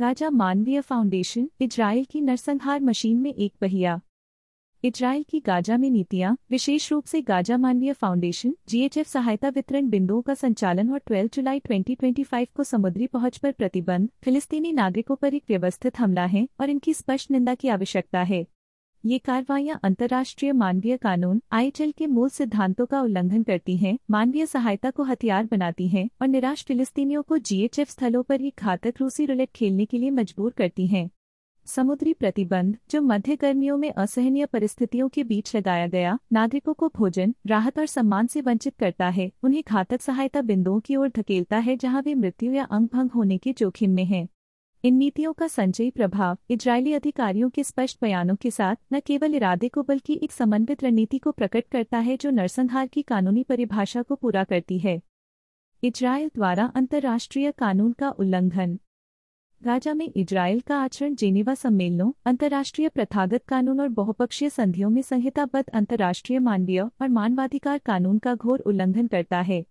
Gaza मानवीय foundation, Israel की नरसंहार मशीन में एक पहिया। इजराइल की गाजा में नीतियां, विशेष रूप से गाजा मानवीय फाउंडेशन (GHF) सहायता वितरण बिंदुओं का संचालन और 12 जुलाई 2025 को समुद्री पहुंच पर प्रतिबंध, फिलिस्तीनी नागरिकों पर एक व्यवस्थित हमला है और इनकी स्पष्ट निंदा की आवश्यकता है। ये कार्रवाइयां अंतर्राष्ट्रीय मानवीय कानून (IHL) के मूल सिद्धांतों का उल्लंघन करती हैं, मानवीय सहायता को हथियार बनाती हैं और निराश फिलिस्तीनियों को GHF स्थलों पर एक घातक रूसी रूलेट खेलने के लिए मजबूर करती हैं। समुद्री प्रतिबंध, जो मध्य गर्मियों में असहनीय परिस्थितियों के बीच लगाया गया, नागरिकों को भोजन, राहत और सम्मान से वंचित करता है, उन्हें घातक सहायता बिंदुओं की ओर धकेलता है जहां वे मृत्यु या अंग भंग होने के जोखिम में हैं। इन नीतियों का संचयी प्रभाव इजरायली अधिकारियों के स्पष्ट बयानों के साथ न केवल इरादे को बल्कि एक समन्वित रणनीति को प्रकट करता है जो नरसंहार की कानूनी परिभाषा को पूरा करती है। इजरायल द्वारा अंतर्राष्ट्रीय कानून का उल्लंघन। गाजा में इजरायल का आचरण जेनेवा सम्मेलनों, अंतर्राष्ट्रीय प्रथागत कानून और बहुपक्षीय संधियों में संहिताबद्ध अंतर्राष्ट्रीय मानवीय और मानवाधिकार कानून का घोर उल्लंघन करता है।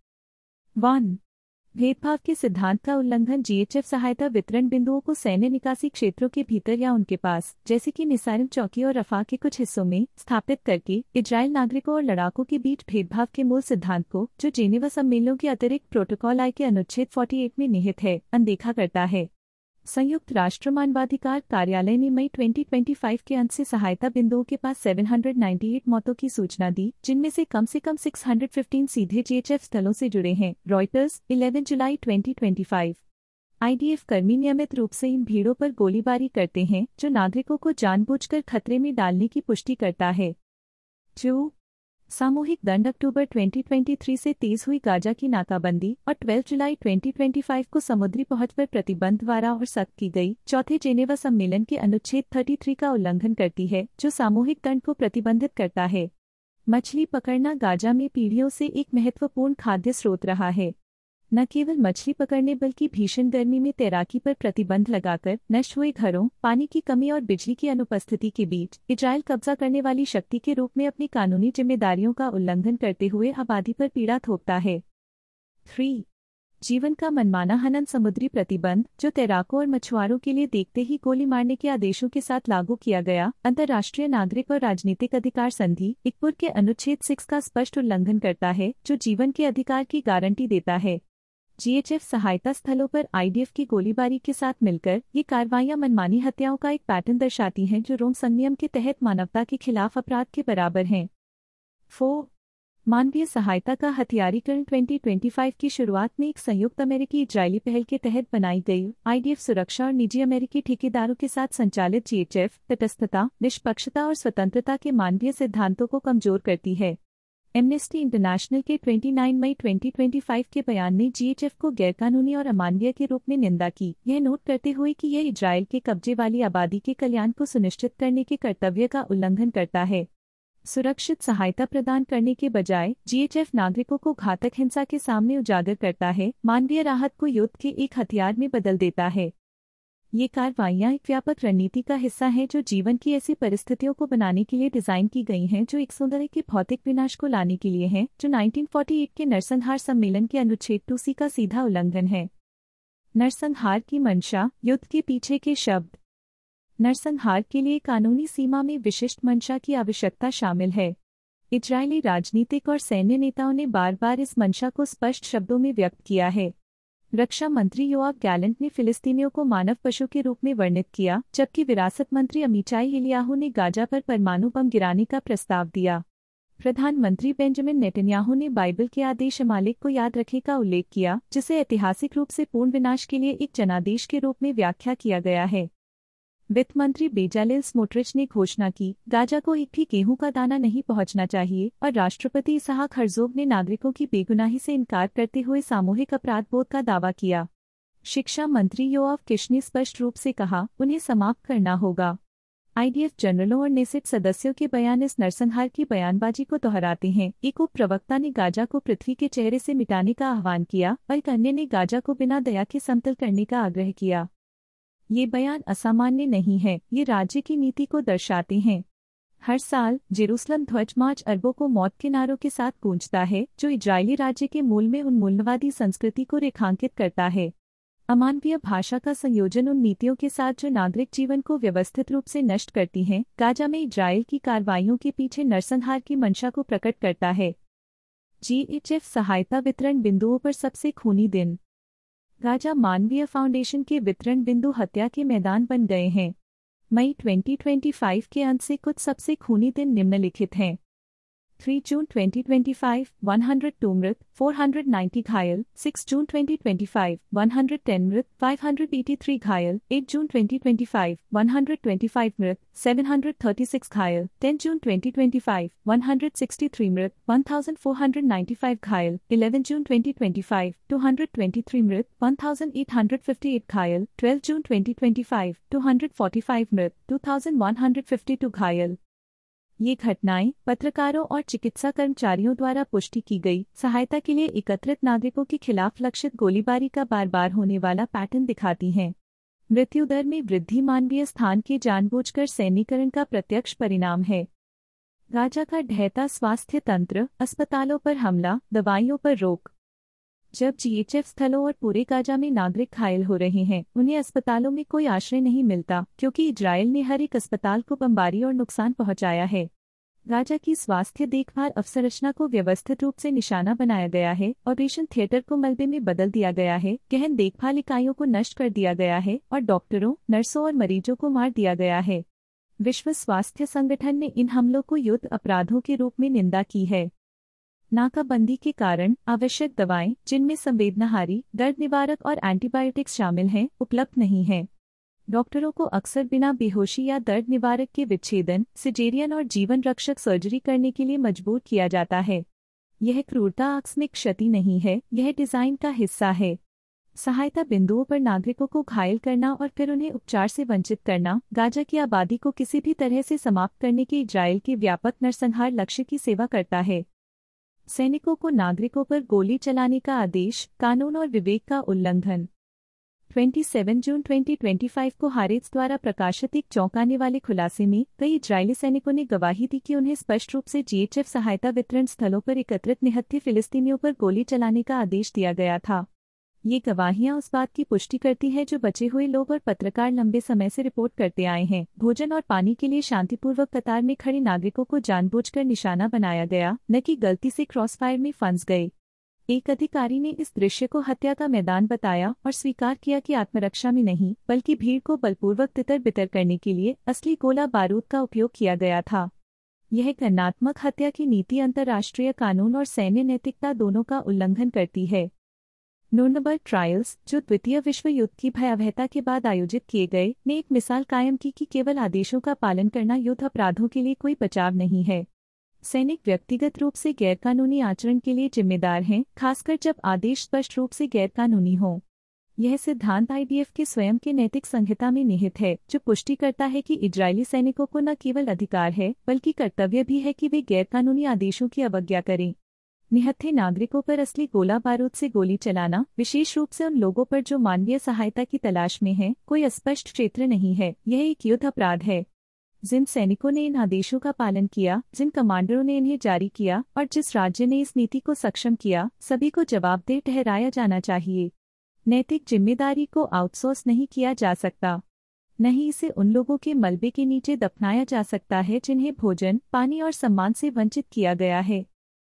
1. भेदभाव के सिद्धांत का उल्लंघन। GHF सहायता वितरण बिंदुओं को सैन्य निकासी क्षेत्रों के भीतर या उनके पास, जैसे कि निसारिम चौकी और रफा के कुछ हिस्सों में, स्थापित करके इजरायल नागरिकों और लड़ाकों के बीच भेदभाव के मूल सिद्धांत को, जो जेनेवा सम्मेलनों के अतिरिक्त प्रोटोकॉल I के अनुच्छेद 48 में निहित है, अनदेखा करता है। संयुक्त राष्ट्र मानवाधिकार कार्यालय ने मई 2025 के अंत से सहायता बिंदुओं के पास 798 मौतों की सूचना दी, जिनमें से कम 615 सीधे GHF स्थलों से जुड़े हैं। रॉयटर्स, 11 जुलाई 2025। IDF कर्मी नियमित रूप से इन भीड़ों पर गोलीबारी करते हैं, जो नागरिकों को जानबूझकर खतरे में डालने की पुष्टि करता है। 2. सामूहिक दंड। अक्टूबर 2023 से तेज हुई गाजा की नाकाबंदी और 12 जुलाई 2025 को समुद्री पहुंच पर प्रतिबंध द्वारा और सख्त की गई चौथे जेनेवा सम्मेलन के अनुच्छेद 33 का उल्लंघन करती है, जो सामूहिक दंड को प्रतिबंधित करता है। मछली पकड़ना गाजा में पीढ़ियों से एक महत्वपूर्ण खाद्य स्रोत रहा है। न केवल मछली पकड़ने बल्कि भीषण गर्मी में तैराकी पर प्रतिबंध लगाकर नष्ट हुए घरों, पानी की कमी और बिजली की अनुपस्थिति के बीच इजरायल कब्जा करने वाली शक्ति के रूप में अपनी कानूनी जिम्मेदारियों का उल्लंघन करते हुए आबादी पर पीड़ा थोपता है। 3. जीवन का मनमाना हनन। समुद्री प्रतिबंध, जो तैराकों और मछुआरों के लिए देखते ही गोली मारने के आदेशों के साथ लागू किया गया, अंतर्राष्ट्रीय नागरिक और राजनीतिक अधिकार संधि (ICPUR) के अनुच्छेद 6 का स्पष्ट उल्लंघन करता है, जो जीवन के अधिकार की गारंटी देता है। GHF सहायता स्थलों पर IDF की गोलीबारी के साथ मिलकर ये कार्रवाइयां मनमानी हत्याओं का एक पैटर्न दर्शाती हैं जो रोम संधिनियम के तहत मानवता के खिलाफ अपराध के बराबर हैं। 4. मानवीय सहायता का हथियारीकरण। 2025 की शुरुआत में एक संयुक्त अमेरिकी इजरायली पहल के तहत बनाई गई IDF सुरक्षा और निजी अमेरिकी ठेकेदारों के साथ संचालित GHF तटस्थता, निष्पक्षता और स्वतंत्रता के मानवीय सिद्धांतों को कमजोर करती है। एमनेस्टी इंटरनेशनल के 29 मई 2025 के बयान ने GHF को गैरकानूनी और अमानवीय के रूप में निंदा की, यह नोट करते हुए कि यह इजरायल के कब्जे वाली आबादी के कल्याण को सुनिश्चित करने के कर्तव्य का उल्लंघन करता है। सुरक्षित सहायता प्रदान करने के बजाय GHF नागरिकों को घातक हिंसा के सामने उजागर करता है, मानवीय राहत को युद्ध के एक हथियार में बदल देता है। ये कार्रवाइयां एक व्यापक रणनीति का हिस्सा हैं जो जीवन की ऐसी परिस्थितियों को बनाने के लिए डिजाइन की गई हैं जो एक सौंदर्य के भौतिक विनाश को लाने के लिए हैं, जो 1948 के नरसंहार सम्मेलन के अनुच्छेद 2C का सीधा उल्लंघन है। नरसंहार की मंशा, युद्ध के पीछे के शब्द। नरसंहार के लिए कानूनी सीमा में विशिष्ट मंशा की आवश्यकता शामिल है। इजरायली राजनीतिक और सैन्य नेताओं ने बार बार इस मंशा को स्पष्ट शब्दों में व्यक्त किया है। रक्षा मंत्री योआव गैलेंट ने फिलिस्तीनियों को मानव पशु के रूप में वर्णित किया, जबकि विरासत मंत्री अमीचाई एलियाहू ने गाजा पर परमाणु बम गिराने का प्रस्ताव दिया। प्रधानमंत्री बेंजामिन नेतन्याहू ने बाइबल के आदेश अमालेक को याद रखने का उल्लेख किया, जिसे ऐतिहासिक रूप से पूर्ण विनाश के लिए एक जनादेश के रूप में व्याख्या किया गया है। वित्त मंत्री बेजालेल स्मोट्रिच ने घोषणा की, गाजा को एक भी गेहूं का दाना नहीं पहुंचना चाहिए, और राष्ट्रपति इसहाक हर्जोग ने नागरिकों की बेगुनाही से इनकार करते हुए सामूहिक अपराध बोध का दावा किया। शिक्षा मंत्री योआव किश ने स्पष्ट रूप से कहा, उन्हें समाप्त करना होगा। IDF जनरलों और नेसेट सदस्यों के बयान इस नरसंहार की बयानबाजी को दोहराते हैं। एक उप प्रवक्ता ने गाजा को पृथ्वी के चेहरे से मिटाने का आह्वान किया और एक अन्य ने गाजा को बिना दया के समतल करने का आग्रह किया। ये बयान असामान्य नहीं है, ये राज्य की नीति को दर्शाते हैं। हर साल जेरूसलम ध्वज मार्च अरबों को मौत के नारों के साथ गूंजता है, जो इजरायली राज्य के मूल में उन्मूलनवादी संस्कृति को रेखांकित करता है। अमानवीय भाषा का संयोजन उन नीतियों के साथ जो नागरिक जीवन को व्यवस्थित रूप से नष्ट करती हैं, गाजा में इजरायल की कार्रवाइयों के पीछे नरसंहार की मंशा को प्रकट करता है। जीएचएफ सहायता वितरण बिंदुओं पर सबसे खूनी दिन। गाजा मानवीय फाउंडेशन के वितरण बिंदु हत्या के मैदान बन गए हैं। मई 2025 के अंत से कुछ सबसे खूनी दिन निम्नलिखित हैं। 3 जून 2025 102 मृत, 490 घायल। 6 जून 2025 110 मृत, 583 घायल। 8 जून 2025 125 मृत, 736 घायल। 10 जून 2025 163 मृत, 1495 घायल। 11 जून 2025 223 मृत, 1858 घायल। 12 जून 2025 245 मृत, 2152 घायल। ये घटनाएं पत्रकारों और चिकित्सा कर्मचारियों द्वारा पुष्टि की गई सहायता के लिए एकत्रित नागरिकों के खिलाफ लक्षित गोलीबारी का बार बार होने वाला पैटर्न दिखाती हैं। मृत्यु दर में वृद्धि मानवीय स्थान के जानबूझकर सैन्यीकरण का प्रत्यक्ष परिणाम है। गाजा का ढहता स्वास्थ्य तंत्र, अस्पतालों पर हमला, दवाइयों पर रोक। जब जीएचएफ स्थलों और पूरे गाजा में नागरिक घायल हो रहे हैं, उन्हें अस्पतालों में कोई आश्रय नहीं मिलता, क्योंकि इजरायल ने हर एक अस्पताल को बमबारी और नुकसान पहुंचाया है। गाजा की स्वास्थ्य देखभाल अवसंरचना को व्यवस्थित रूप से निशाना बनाया गया है। ऑपरेशन थिएटर को मलबे में बदल दिया गया है। गहन देखभाल इकाइयों को नष्ट कर दिया गया है और डॉक्टरों, नर्सों और मरीजों को मार दिया गया है। विश्व स्वास्थ्य संगठन ने इन हमलों को युद्ध अपराधों के रूप में निंदा की है। नाकाबंदी के कारण आवश्यक दवाएं, जिनमें संवेदनाहारी, दर्द निवारक और एंटीबायोटिक्स शामिल हैं, उपलब्ध नहीं हैं। डॉक्टरों को अक्सर बिना बेहोशी या दर्द निवारक के विच्छेदन, सिजेरियन और जीवन रक्षक सर्जरी करने के लिए मजबूर किया जाता है। यह क्रूरता आकस्मिक क्षति नहीं है, यह डिजाइन का हिस्सा है। सहायता बिंदुओं पर नागरिकों को घायल करना और फिर उन्हें उपचार से वंचित करना, गाजा की आबादी को किसी भी तरह से समाप्त करने के इजरायल के व्यापक नरसंहार लक्ष्य की सेवा करता है। सैनिकों को नागरिकों पर गोली चलाने का आदेश, कानून और विवेक का उल्लंघन। 27 जून 2025 को हारेत्स द्वारा प्रकाशित एक चौंकाने वाले खुलासे में कई इजरायली सैनिकों ने गवाही दी कि उन्हें स्पष्ट रूप से जीएचएफ सहायता वितरण स्थलों पर एकत्रित निहत्थे फिलिस्तीनियों पर गोली चलाने का आदेश दिया गया था। ये गवाहियां उस बात की पुष्टि करती है जो बचे हुए लोग और पत्रकार लंबे समय से रिपोर्ट करते आए हैं। भोजन और पानी के लिए शांतिपूर्वक कतार में खड़े नागरिकों को जानबूझकर निशाना बनाया गया, न कि गलती से क्रॉसफायर में फंस गए। एक अधिकारी ने इस दृश्य को हत्या का मैदान बताया और स्वीकार किया कि आत्मरक्षा में नहीं, बल्कि भीड़ को बलपूर्वक तितर बितर करने के लिए असली गोला बारूद का उपयोग किया गया था। यह घृणात्मक हत्या की नीति अंतर्राष्ट्रीय कानून और सैन्य नैतिकता दोनों का उल्लंघन करती है। नुर्नबर्ग ट्रायल्स, जो द्वितीय विश्व युद्ध की भयावहता के बाद आयोजित किए गए, ने एक मिसाल कायम की कि केवल आदेशों का पालन करना युद्ध अपराधों के लिए कोई बचाव नहीं है। सैनिक व्यक्तिगत रूप से गैरकानूनी आचरण के लिए जिम्मेदार हैं, खासकर जब आदेश स्पष्ट रूप से गैरकानूनी हो। यह सिद्धांत आईडीएफ के स्वयं के नैतिक संहिता में निहित है, जो पुष्टि करता है कि इजरायली सैनिकों को न केवल अधिकार है, बल्कि कर्तव्य भी है कि वे गैरकानूनी आदेशों की अवज्ञा करें। निहत्थे नागरिकों पर असली गोला बारूद से गोली चलाना, विशेष रूप से उन लोगों पर जो मानवीय सहायता की तलाश में हैं, कोई अस्पष्ट क्षेत्र नहीं है, यह एक युद्ध अपराध है। जिन सैनिकों ने इन आदेशों का पालन किया, जिन कमांडरों ने इन्हें जारी किया और जिस राज्य ने इस नीति को सक्षम किया, सभी को जवाबदेह ठहराया जाना चाहिए। नैतिक जिम्मेदारी को आउटसोर्स नहीं किया जा सकता, नहीं इसे उन लोगों के मलबे के नीचे दफनाया जा सकता है जिन्हें भोजन, पानी और सम्मान से वंचित किया गया है।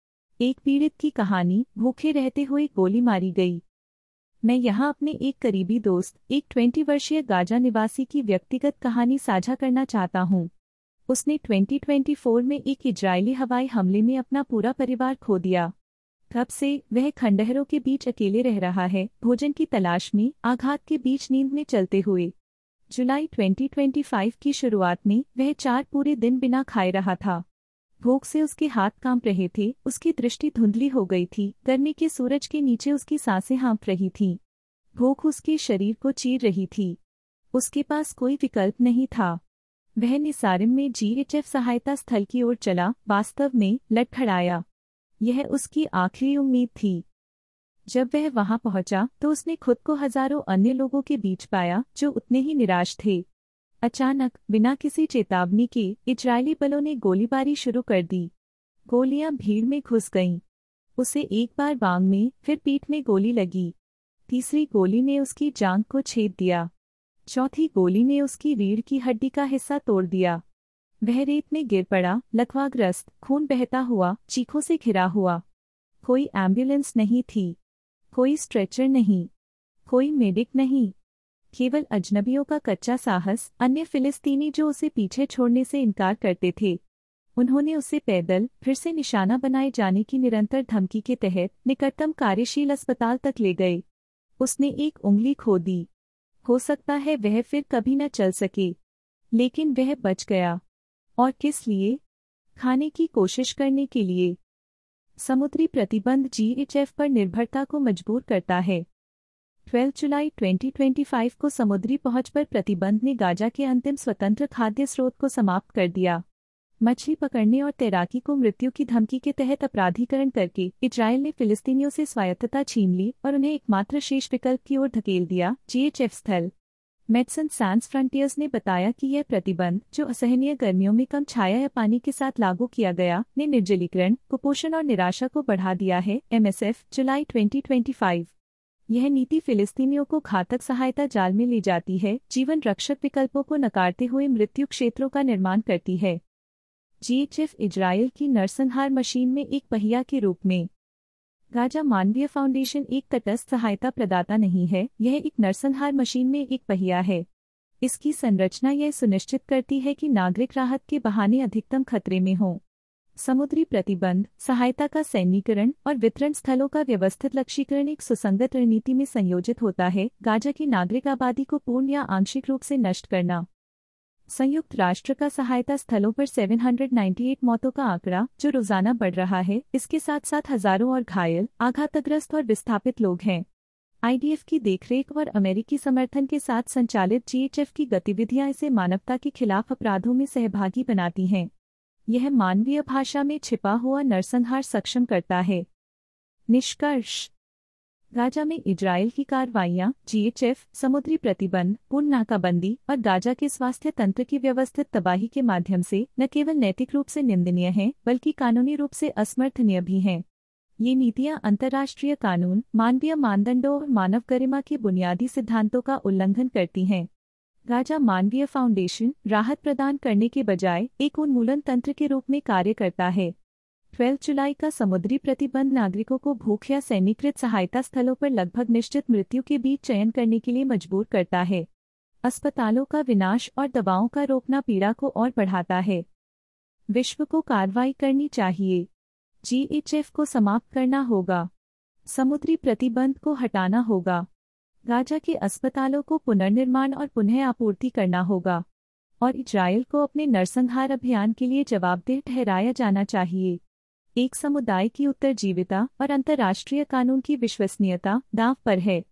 एक पीड़ित की कहानी, भूखे रहते हुए गोली मारी गई। मैं यहाँ अपने एक करीबी दोस्त, एक 20 वर्षीय गाजा निवासी की व्यक्तिगत कहानी साझा करना चाहता हूँ। उसने 2024 में एक इजरायली हवाई हमले में अपना पूरा परिवार खो दिया। तब से वह खंडहरों के बीच अकेले रह रहा है, भोजन की तलाश में, आघात के बीच नींद में चलते हुए। जुलाई 2025 की शुरुआत में वह 4 पूरे दिन बिना खाए रहा था। भूख से उसके हाथ कांप रहे थे, उसकी दृष्टि धुंधली हो गई थी, गर्मी के सूरज के नीचे उसकी सांसें हाँफ रही थीं। भूख उसके शरीर को चीर रही थी। उसके पास कोई विकल्प नहीं था। वह निसारिम में जीएचएफ सहायता स्थल की ओर चला, वास्तव में लड़खड़ाया। यह उसकी आखिरी उम्मीद थी। जब वह वहां पहुंचा तो उसने खुद को हजारों अन्य लोगों के बीच पाया जो उतने ही निराश थे। अचानक, बिना किसी चेतावनी के, इजरायली बलों ने गोलीबारी शुरू कर दी। गोलियां भीड़ में घुस गईं। उसे एक बार बांग में, फिर पीठ में गोली लगी। तीसरी गोली ने उसकी जांघ को छेद दिया। चौथी गोली ने उसकी रीढ़ की हड्डी का हिस्सा तोड़ दिया। वह रेत में गिर पड़ा, लकवाग्रस्त, खून बहता हुआ, चीखों से घिरा हुआ। कोई एम्बुलेंस नहीं थी, कोई स्ट्रेचर नहीं, कोई मेडिक नहीं, केवल अजनबियों का कच्चा साहस, अन्य फिलिस्तीनी जो उसे पीछे छोड़ने से इनकार करते थे। उन्होंने उसे पैदल फिर से निशाना बनाए जाने की निरंतर धमकी के तहत निकटतम कार्यशील अस्पताल तक ले गए। उसने एक उंगली खो दी। हो सकता है वह फिर कभी न चल सके, लेकिन वह बच गया। और किस लिए? खाने की कोशिश करने के लिए। समुद्री प्रतिबंध जीएचएफ पर निर्भरता को मजबूर करता है। 12 जुलाई 2025 को समुद्री पहुंच पर प्रतिबंध ने गाजा के अंतिम स्वतंत्र खाद्य स्रोत को समाप्त कर दिया। मछली पकड़ने और तैराकी को मृत्यु की धमकी के तहत अपराधीकरण करके इजरायल ने फिलिस्तीनियों से स्वायत्तता छीन ली और उन्हें एकमात्र शेष विकल्प की ओर धकेल दिया, जीएचएफ स्थल। मेडिसिन सैंस फ्रंटियर्स ने बताया कि यह प्रतिबंध, जो असहनीय गर्मियों में कम छाया या पानी के साथ लागू किया गया, ने निर्जलीकरण, कुपोषण और निराशा को बढ़ा दिया है। एमएसएफ, जुलाई 2025। यह नीति फिलिस्तीनियों को घातक सहायता जाल में ले जाती है, जीवन रक्षक विकल्पों को नकारते हुए मृत्यु क्षेत्रों का निर्माण करती है। जीएचएफ इजरायल की नरसंहार मशीन में एक पहिया के रूप में। गाजा मानवीय फाउंडेशन एक तटस्थ सहायता प्रदाता नहीं है, यह एक नरसंहार मशीन में एक पहिया है। इसकी संरचना यह सुनिश्चित करती है कि नागरिक राहत के बहाने अधिकतम खतरे में हों। समुद्री प्रतिबंध, सहायता का सैन्यीकरण और वितरण स्थलों का व्यवस्थित लक्ष्यीकरण एक सुसंगत रणनीति में संयोजित होता है। गाजा की नागरिक आबादी को पूर्ण या आंशिक रूप से नष्ट करना। संयुक्त राष्ट्र का सहायता स्थलों पर 798 मौतों का आंकड़ा, जो रोजाना बढ़ रहा है, इसके साथ साथ हजारों और घायल, आघातग्रस्त और विस्थापित लोग हैं। आईडीएफ की देखरेख और अमेरिकी समर्थन के साथ संचालित जीएचएफ की गतिविधियां इसे मानवता के खिलाफ अपराधों में सहभागी बनाती हैं। यह मानवीय भाषा में छिपा हुआ नरसंहार सक्षम करता है। निष्कर्ष: गाजा में इजरायल की कार्रवाइयां, जीएचएफ, समुद्री प्रतिबंध, पूर्ण नाकाबंदी और गाजा के स्वास्थ्य तंत्र की व्यवस्थित तबाही के माध्यम से न केवल नैतिक रूप से निंदनीय हैं, बल्कि कानूनी रूप से असमर्थनीय भी हैं। ये नीतियां अंतर्राष्ट्रीय कानून, मानवीय मानदंडों और मानव गरिमा के बुनियादी सिद्धांतों का उल्लंघन करती हैं। गाजा मानवीय फाउंडेशन राहत प्रदान करने के बजाय एक उन्मूलन तंत्र के रूप में कार्य करता है। 12 जुलाई का समुद्री प्रतिबंध नागरिकों को भूख या सैन्यीकृत सहायता स्थलों पर लगभग निश्चित मृत्यु के बीच चयन करने के लिए मजबूर करता है। अस्पतालों का विनाश और दवाओं का रोकना पीड़ा को और बढ़ाता है। विश्व को कार्रवाई करनी चाहिए। जीएचएफ को समाप्त करना होगा। समुद्री प्रतिबंध को हटाना होगा। गाजा के अस्पतालों को पुनर्निर्माण और पुनः आपूर्ति करना होगा। और इजरायल को अपने नरसंहार अभियान के लिए जवाबदेह ठहराया जाना चाहिए। एक समुदाय की उत्तरजीविता और अंतर्राष्ट्रीय कानून की विश्वसनीयता दांव पर है।